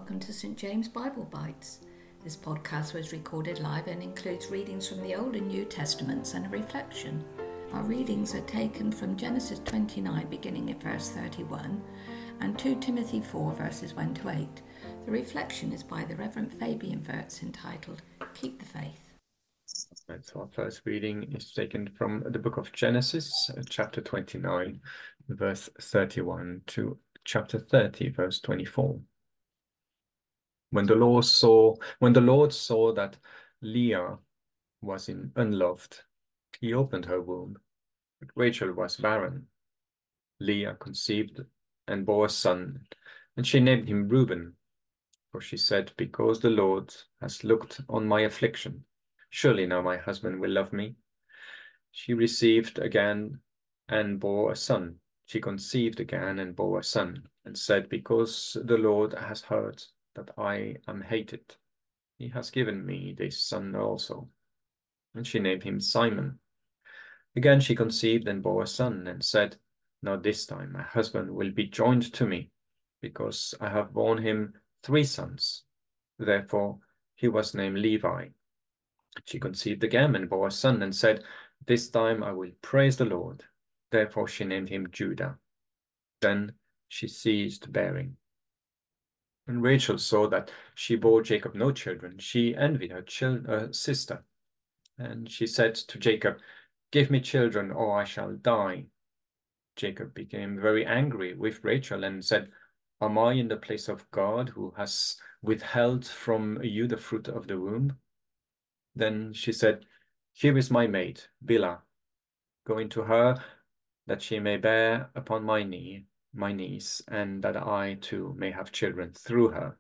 welcome to St James Bible Bites. This podcast was recorded live and includes readings from the Old and New Testaments and a reflection. Our readings are taken from Genesis 29 beginning at verse 31 and 2 Timothy 4 verses 1 to 8. The reflection is by the Reverend Fabian Wirtz entitled Keep the Faith. Right, so our first reading is taken from the book of Genesis, chapter 29, verse 31 to chapter 30, verse 24. When the Lord saw that Leah was unloved, he opened her womb, but Rachel was barren. Leah conceived and bore a son, and she named him Reuben, for she said, "Because the Lord has looked on my affliction, surely now my husband will love me." She received again and bore a son. She conceived again and bore a son, and said, "Because the Lord has heard that I am hated, he has given me this son also." And she named him Simon. Again she conceived and bore a son, and said, "Now this time my husband will be joined to me, because I have borne him 3 sons." Therefore he was named Levi. She conceived again and bore a son, and said, "This time I will praise the Lord." Therefore she named him Judah. Then she ceased bearing. When Rachel saw that she bore Jacob no children, she envied her sister. And she said to Jacob, "Give me children, or I shall die." Jacob became very angry with Rachel and said, "Am I in the place of God, who has withheld from you the fruit of the womb?" Then she said, "Here is my maid, Bilhah. Go into her, that she may bear upon my knees, and that I too may have children through her."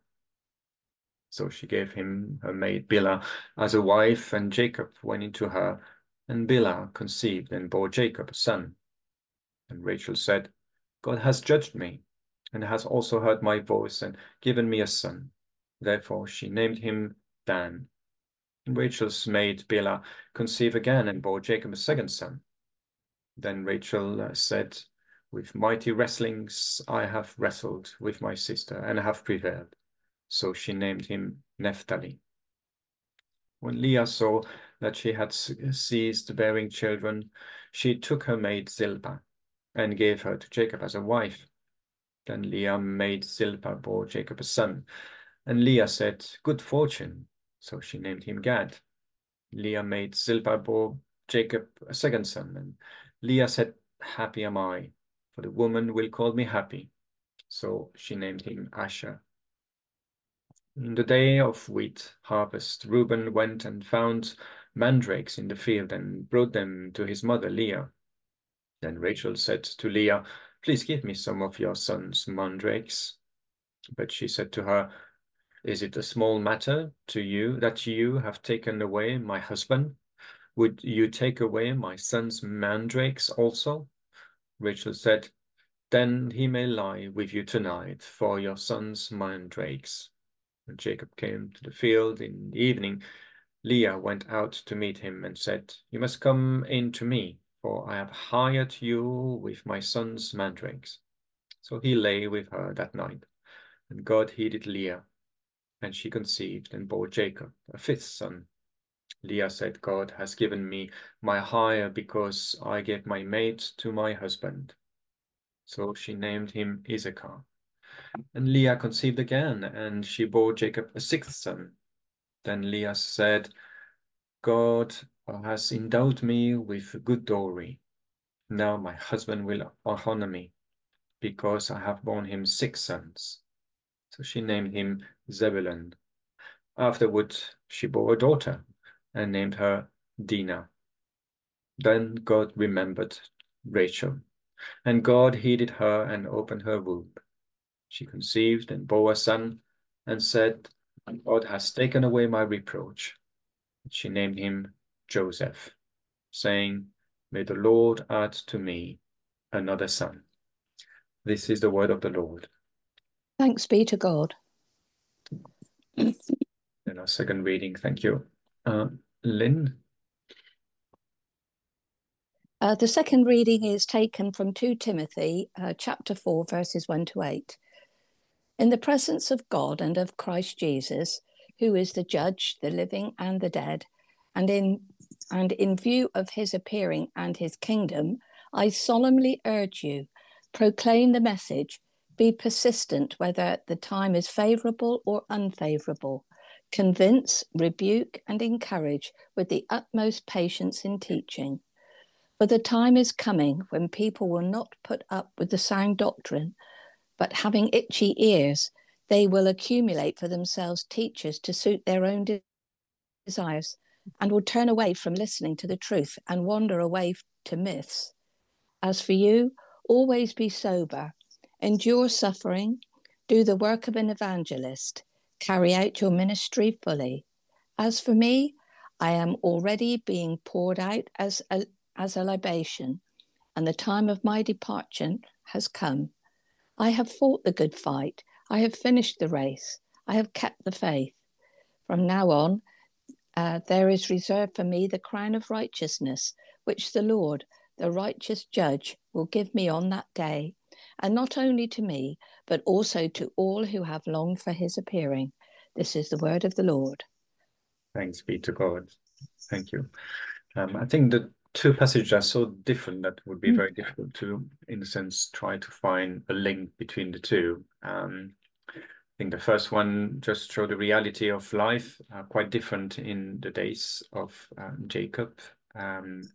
So she gave him her maid Bilhah as a wife, and Jacob went into her, and Bilhah conceived and bore Jacob a son. And Rachel said, "God has judged me, and has also heard my voice, and given me a son." Therefore she named him Dan. And Rachel's maid Bilhah conceived again and bore Jacob a second son. Then Rachel said, "With mighty wrestlings I have wrestled with my sister, and have prevailed." So she named him Naphtali. When Leah saw that she had ceased bearing children, she took her maid Zilpah, and gave her to Jacob as a wife. Then Leah maid Zilpah bore Jacob a son, and Leah said, "Good fortune." So she named him Gad. Leah maid Zilpah bore Jacob a second son, and Leah said, "Happy am I, for the woman will call me happy." So she named him Asher. In the day of wheat harvest, Reuben went and found mandrakes in the field and brought them to his mother Leah. Then Rachel said to Leah, "Please give me some of your son's mandrakes." But she said to her, "Is it a small matter to you that you have taken away my husband? Would you take away my son's mandrakes also?" Rachel said, "Then he may lie with you tonight for your son's mandrakes." When Jacob came to the field in the evening, Leah went out to meet him and said, "You must come in to me, for I have hired you with my son's mandrakes." So he lay with her that night, and God heeded Leah, and she conceived and bore Jacob a 5th son. Leah said, "God has given me my hire, because I gave my maid to my husband." So she named him Issachar. And Leah conceived again, and she bore Jacob a 6th son. Then Leah said, "God has endowed me with good dowry. Now my husband will honor me, because I have borne him 6 sons." So she named him Zebulun. Afterward she bore a daughter, and named her Dinah. Then God remembered Rachel, and God heeded her and opened her womb. She conceived and bore a son, and said, "God has taken away my reproach." She named him Joseph, saying, "May the Lord add to me another son." This is the word of the Lord. Thanks be to God. And our second reading, thank you. Lynn? The second reading is taken from 2 Timothy chapter 4 verses 1 to 8. In the presence of God and of Christ Jesus, who is the judge, the living and the dead, and in view of his appearing and his kingdom, I solemnly urge you, proclaim the message, be persistent whether the time is favorable or unfavorable. Convince, rebuke, and encourage with the utmost patience in teaching. For the time is coming when people will not put up with the sound doctrine, but having itchy ears, they will accumulate for themselves teachers to suit their own desires, and will turn away from listening to the truth and wander away to myths. As for you, always be sober, endure suffering, do the work of an evangelist, carry out your ministry fully. As for me, I am already being poured out as a libation, and the time of my departure has come. I have fought the good fight. I have finished the race. I have kept the faith. From now on, there is reserved for me the crown of righteousness, which the Lord, the righteous judge, will give me on that day, and not only to me, but also to all who have longed for his appearing. This is the word of the Lord. Thanks be to God. Thank you. I think the two passages are so different that would be very difficult to, in a sense, try to find a link between the two. I think the first one just showed the reality of life, quite different in the days of Jacob, and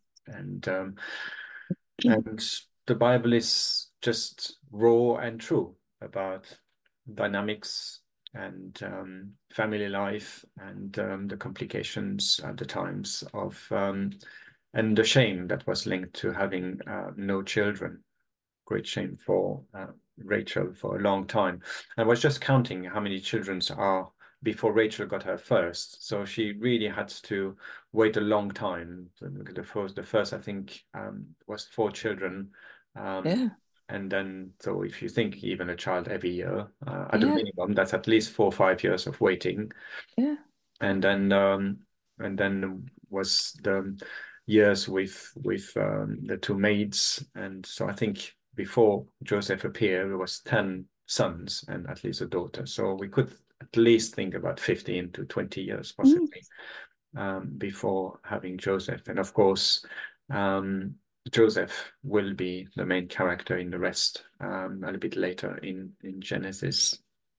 the Bible is just raw and true about dynamics and family life and the complications at the times of and the shame that was linked to having no children. Great shame for Rachel for a long time. I was just counting how many children are before Rachel got her first. So she really had to wait a long time. The first I think, was 4 children. Yeah. And then, so if you think even a child every year, at the minimum, that's at least 4 or 5 years of waiting. Yeah. And then was the years with the 2 maids. And so I think before Joseph appeared, there was 10 sons and at least a daughter. So we could at least think about 15 to 20 years possibly before having Joseph. And of course, Joseph will be the main character in the rest a little bit later in Genesis.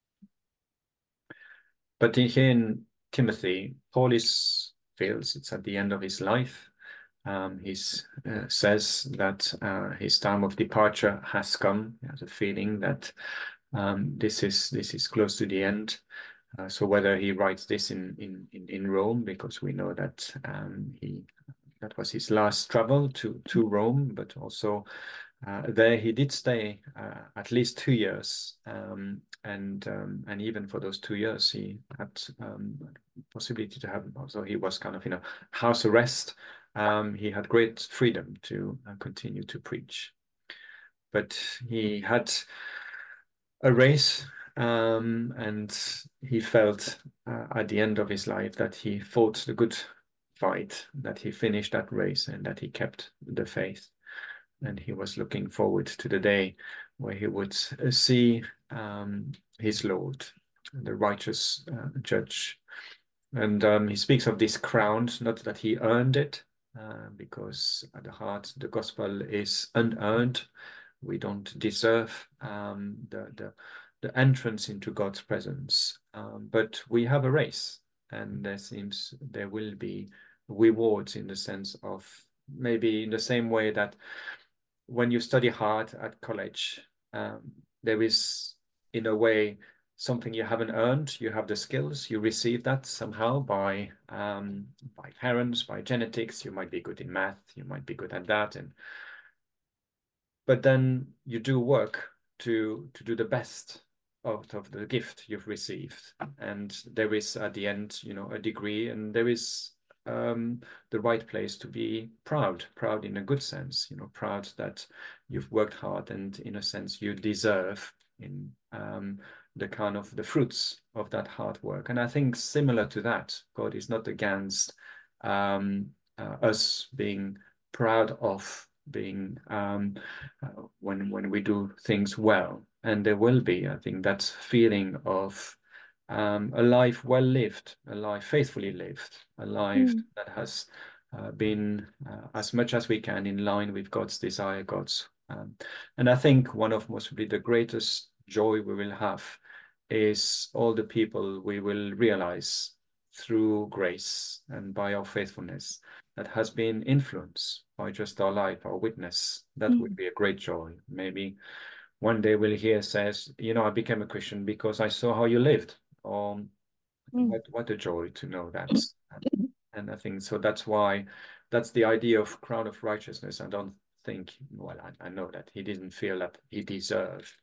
But here in Timothy, Paul feels it's at the end of his life. He says that his time of departure has come. He has a feeling that this is close to the end. So whether he writes this in Rome, because we know that that was his last travel to Rome, but also there he did stay at least 2 years, and even for those 2 years he had possibility to have. Also, he was kind of in a house arrest. He had great freedom to continue to preach, but he had a race, and he felt at the end of his life that he fought the good fight, that he finished that race, and that he kept the faith. And he was looking forward to the day where he would see his Lord, the righteous judge. And he speaks of this crown, not that he earned it, because at the heart, the gospel is unearned. We don't deserve the entrance into God's presence, but we have a race, and there will be rewards in the sense of maybe in the same way that when you study hard at college, there is, in a way, something you haven't earned. You have the skills, you receive that somehow by parents, by genetics. You might be good in math, you might be good at that, but then you do work to do the best out of the gift you've received, and there is at the end, a degree, and there is the right place to be proud in a good sense, proud that you've worked hard, and in a sense you deserve in the kind of the fruits of that hard work. And I think similar to that, God is not against us being proud of being when we do things well. And there will be, I think, that feeling of a life well lived, a life faithfully lived, a life that has been as much as we can in line with God's desire, God's. And I think one of possibly the greatest joy we will have is all the people we will realize through grace and by our faithfulness that has been influenced by just our life, our witness. That would be a great joy. Maybe one day we'll hear says, I became a Christian because I saw how you lived. Or what a joy to know that. And I think so that's why that's the idea of crown of righteousness. I don't think, well, I know that he didn't feel that he deserved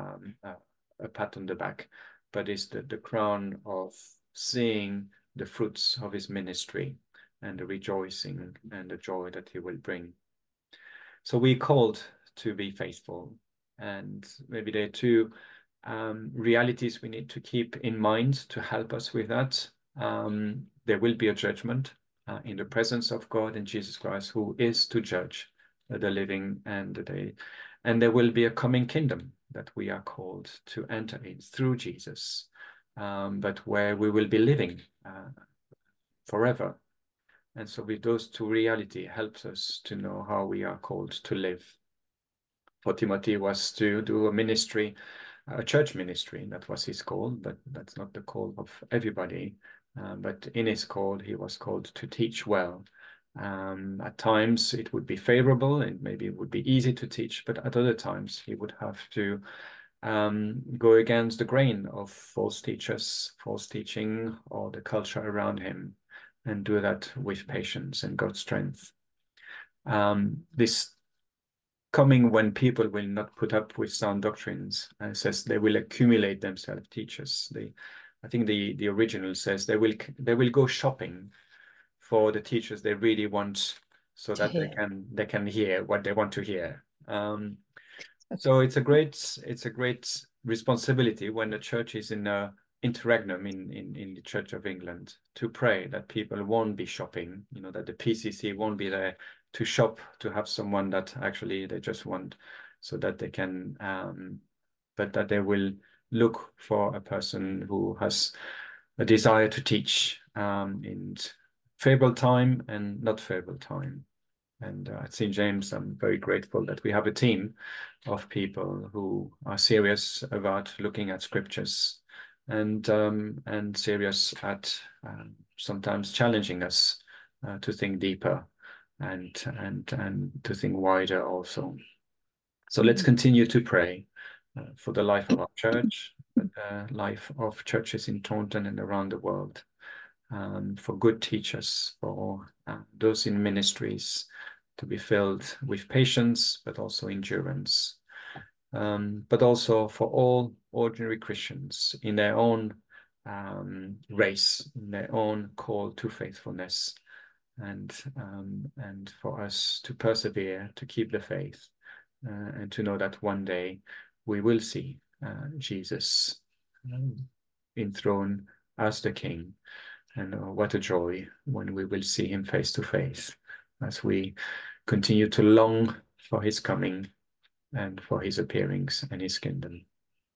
a pat on the back, but it's the crown of seeing the fruits of his ministry and the rejoicing and the joy that he will bring. So we're called to be faithful. And maybe there are two realities we need to keep in mind to help us with that. There will be a judgment in the presence of God and Jesus Christ, who is to judge the living and the dead. And there will be a coming kingdom that we are called to enter in through Jesus, but where we will be living forever. And so with those two realities helps us to know how we are called to live. For Timothy was to do a ministry, a church ministry. That was his call, but that's not the call of everybody. But in his call, he was called to teach well. At times it would be favorable and maybe it would be easy to teach, but at other times he would have to go against the grain of false teachers, false teaching, or the culture around him, and do that with patience and God's strength. This coming when people will not put up with sound doctrines, says they will accumulate themselves teachers. I think the original says they will go shopping for the teachers they really want, so that they can hear what they want to hear. So it's a great responsibility when the church is in a interregnum in the Church of England to pray that people won't be shopping, that the PCC won't be there to shop to have someone that actually they just want, so that they can, but that they will look for a person who has a desire to teach in favorable time and not favorable time. And at St. James, I'm very grateful that we have a team of people who are serious about looking at scriptures and serious at sometimes challenging us to think deeper and to think wider also. So let's continue to pray for the life of our church, the life of churches in Taunton and around the world, for good teachers, for those in ministries, to be filled with patience, but also endurance, but also for all ordinary Christians in their own race, in their own call to faithfulness, and for us to persevere, to keep the faith, and to know that one day we will see Jesus enthroned as the King. And what a joy when we will see him face to face, as we continue to long for his coming and for his appearings and his kingdom.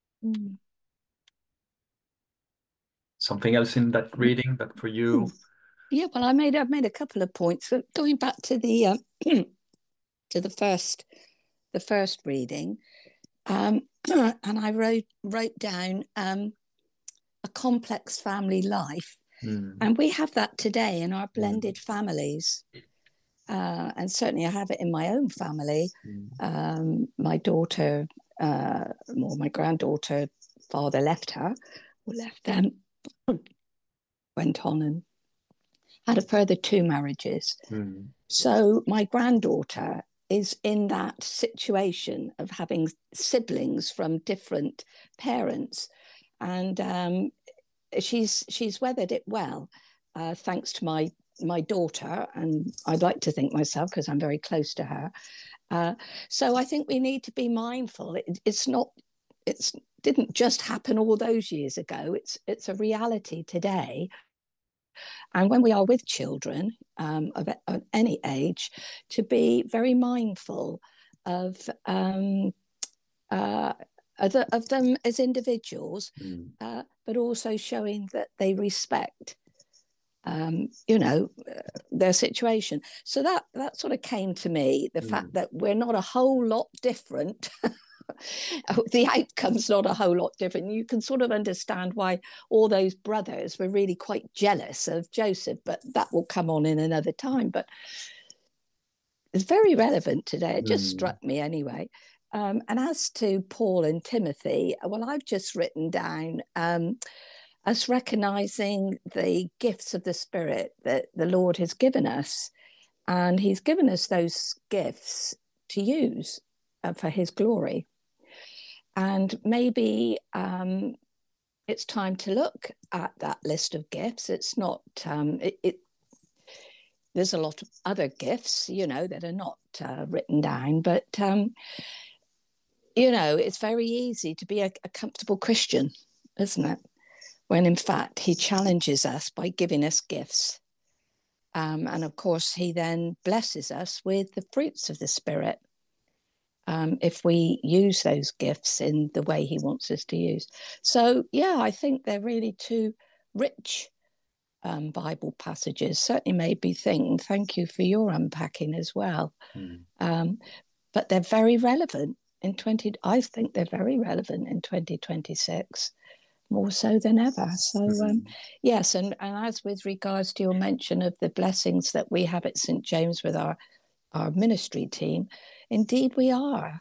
Something else in that reading that for you? Yeah, well, I made a couple of points. Going back to the to the first reading, and I wrote down a complex family life, and we have that today in our blended families. And certainly I have it in my own family. My daughter, or my granddaughter, father left her, or left them, went on and had a further 2 marriages. So my granddaughter is in that situation of having siblings from different parents, and she's weathered it well, thanks to my daughter, and I'd like to think myself, because I'm very close to her. So I think we need to be mindful. It didn't just happen all those years ago. It's a reality today. And when we are with children of any age, to be very mindful of of them as individuals, but also showing that they respect, their situation. So that sort of came to me, the fact that we're not a whole lot different. The outcome's not a whole lot different. You can sort of understand why all those brothers were really quite jealous of Joseph, but that will come on in another time. But it's very relevant today. It just struck me anyway. And as to Paul and Timothy, well, I've just written down us recognizing the gifts of the Spirit that the Lord has given us. And he's given us those gifts to use for his glory. And maybe it's time to look at that list of gifts. It's not, there's a lot of other gifts, that are not written down, but, it's very easy to be a comfortable Christian, isn't it? When in fact, he challenges us by giving us gifts. And of course, he then blesses us with the fruits of the Spirit. If we use those gifts in the way he wants us to use. So, I think they're really two rich Bible passages. Certainly made me think. Thank you for your unpacking as well. But they're very relevant I think they're very relevant in 2026, more so than ever. So, yes, and as with regards to your mention of the blessings that we have at St. James with our ministry team, indeed we are.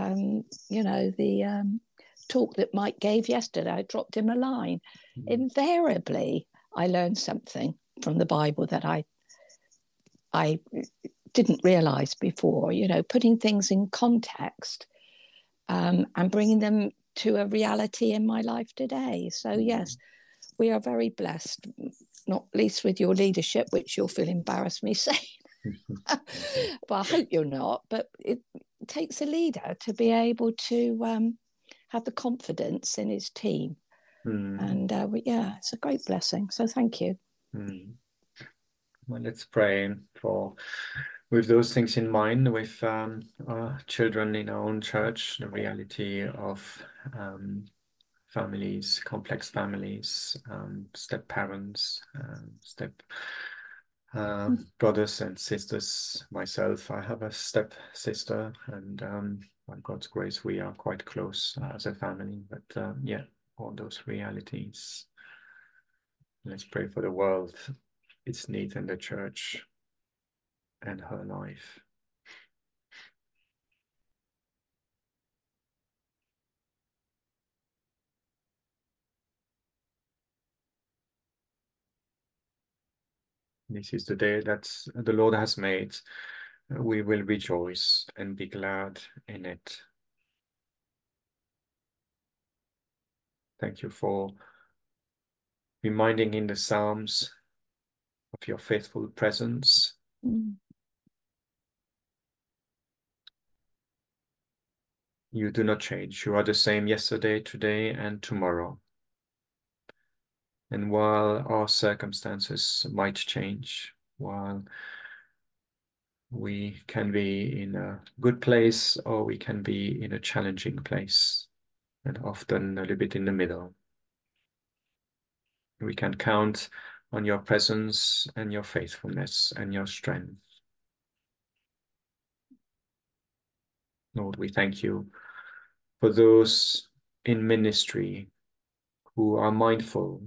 The talk that Mike gave yesterday, I dropped him a line. Invariably, I learned something from the Bible that I didn't realize before, putting things in context and bringing them to a reality in my life today. So, yes, we are very blessed, not least with your leadership, which you'll feel embarrassed me saying. Well, I hope you're not, but it takes a leader to be able to have the confidence in his team. And it's a great blessing. So thank you. Well, let's pray with those things in mind, with our children in our own church, the reality of families, complex families, step parents, step brothers and sisters. Myself, I have a step sister, and by God's grace, we are quite close as a family. But all those realities. Let's pray for the world, its need, and the church, and her life. This is the day that the Lord has made. We will rejoice and be glad in it. Thank you for reminding in the Psalms of your faithful presence. You do not change. You are the same yesterday, today, and tomorrow. And while our circumstances might change, while we can be in a good place or we can be in a challenging place, and often a little bit in the middle, we can count on your presence and your faithfulness and your strength. Lord, we thank you for those in ministry who are mindful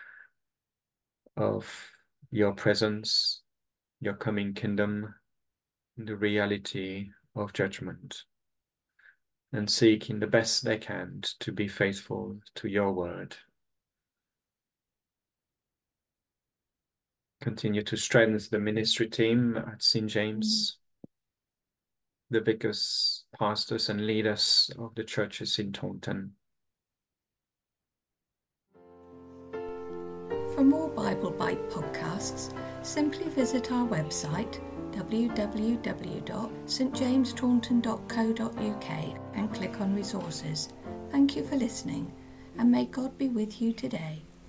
of your presence, your coming kingdom, the reality of judgment, and seeking the best they can to be faithful to your word. Continue to strengthen the ministry team at St. James, the vicars, pastors, and leaders of the churches in Taunton. For more Bible Bite podcasts, simply visit our website www.stjamestaunton.co.uk and click on resources. Thank you for listening, and may God be with you today.